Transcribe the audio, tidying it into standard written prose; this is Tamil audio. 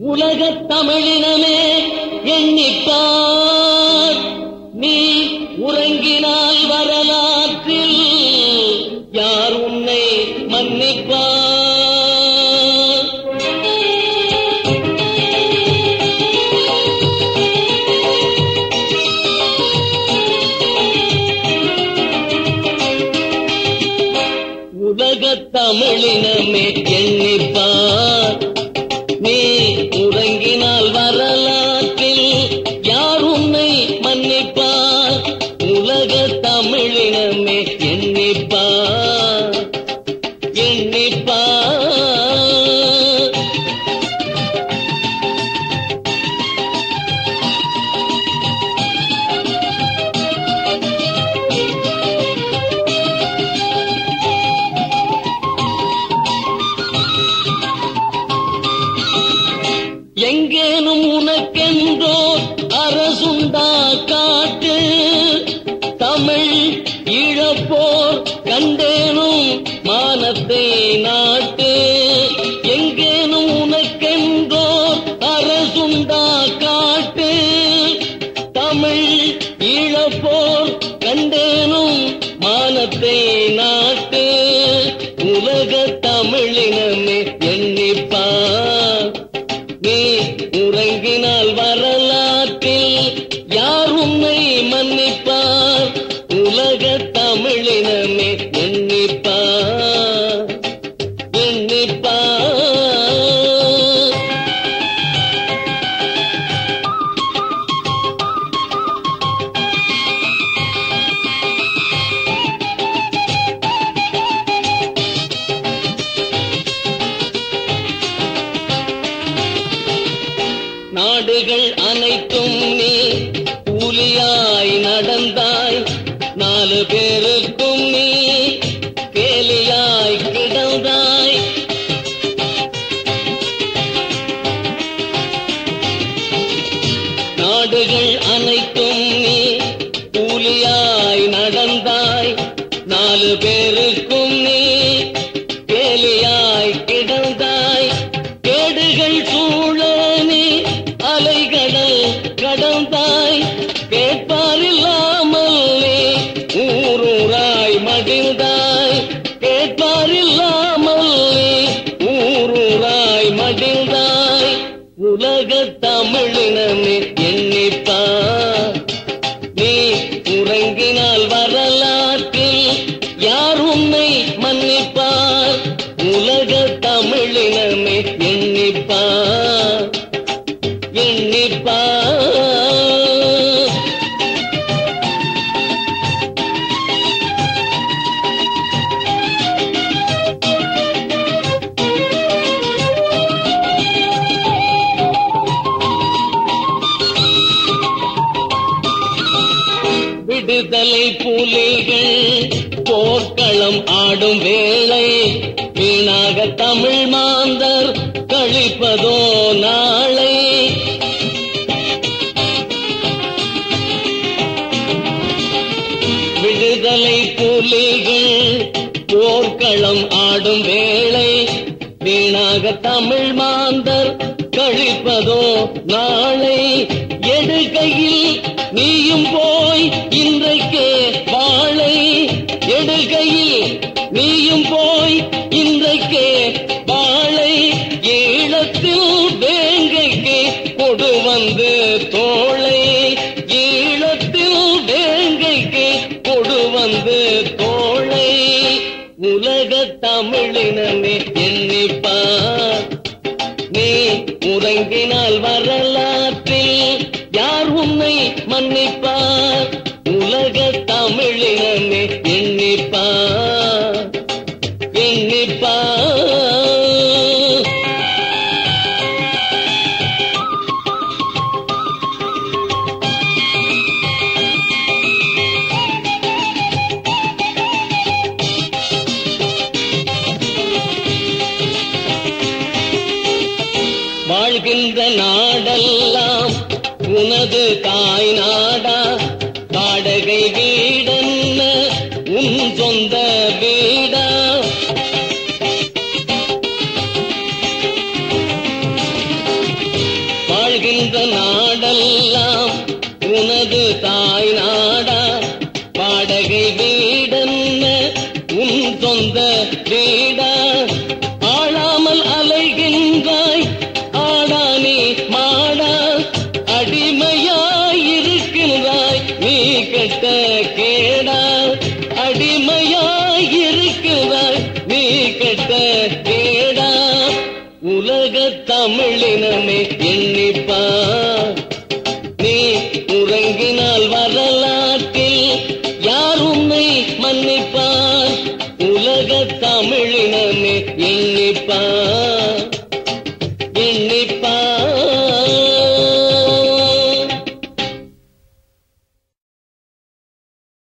உலகத் தமிழினமே எண்ணிப்பார், நீ உறங்கினால் வரலாற்றில் யார் உன்னை மன்னிப்பார்? உலகத் தமிழினமே எண்ணிப்பார், நீ உறங்கினால் வரலாற்றில் யார் உன்னை மன்னிப்பார்? உலகத் தமிழினமே எண்ணிப்பார், எண்ணிப்பார். எங்கேனும் உனக்கென்றோ அரசுண்டா காட்டு, தமிழ் இழப்போர் கண்டேனும் மானத்தை நாட்டு. எங்கேனும் உனக்கென்றோ அரசுண்டா காட்டு, தமிழ் இழப்போர் கண்டேனும் மானத்தை நாட்டு. உலகத் தமிழினமே எண்ணிப்பார், நீ உறங்கினால் வரலாற்றில் யார் உன்னை மன்னிப்பார்? உலகத் தமிழினமே எண்ணிப்பார், எண்ணிப்பார். நாடுகள் அனைத்தும் நீ கூலியாய் நடந்தாய், 4 பேருக்கும் நீ கேலியாய் கிடந்தாய். நாடுகள் அனைத்தும் நீ கூலியாய் நடந்தாய், 4 பேருக்கும் நீ கேலியாய் கிடந்தாய். கேடுகள் சூழ நீ அலைகடல் கடந்தாய், கேட்பாரில்லாமல் நீ ஊரூராய் மடிந்தாய். கேட்பாரில்லாமல் நீ ஊரூராய் மடிந்தாய். உலகத் தமிழினமே எண்ணிப்பார், நீ உறங்கினால் வரலாற்றில் யார் உன்னை மன்னிப்பார்? உலகத் தமிழினமே எண்ணிப்பார், எண்ணிப்பார். விடுதலை புலிகள் போர்க்களம் ஆடும் வேளை, வீணாக தமிழ் மாந்தர் கழிப்பதோ நாளை. விடுதலை புலிகள் போர்க்களம் ஆடும் வேளை, வீணாக தமிழ் மாந்தர் கழிப்பதோ நாளை. எடுகையில் நீயும் போய் இன்றைக்கே வாழை, எடுகையில் நீயும் போய் இன்றைக்கே வாழை. ஈழத்தில் வேங்கைக்கு கொடு வந்து தோளை, ஈழத்தில் வேங்கைக்கு கொடு வந்து தோளை. உலகத் தமிழினமே எண்ணிப்பார், நீ உறங்கினால் வரலாற்றில் யார் உன்னை மன்னிப்பார்? உலகத் தமிழினமே எண்ணிப்பார், எண்ணிப்பார். வாழ்கின்ற நாடெல்லாம் உனது தாய் நாடா, வாடகை வீடென்ன உன் சொந்த வீடா? வாழ்கின்ற நாடெல்லாம் உனது தாய் நாடா, வாடகை வீடென்ன உன் சொந்த வீடா, ஆளாமல் அலைகின்றாய் ஆடானே மாடா, அடிமையாயிருக்கின்றாய் நீ கெட்ட கேடா, அடிமையாயிருக்கிறாய் நீ கெட்ட கேடா. உலக தமிழினமே எண்ணிப்பார், நீ உறங்கினால் வரலாற்றில் யார் உன்னை மன்னிப்பார். உலக தமிழினமே எண்ணிப்பார்.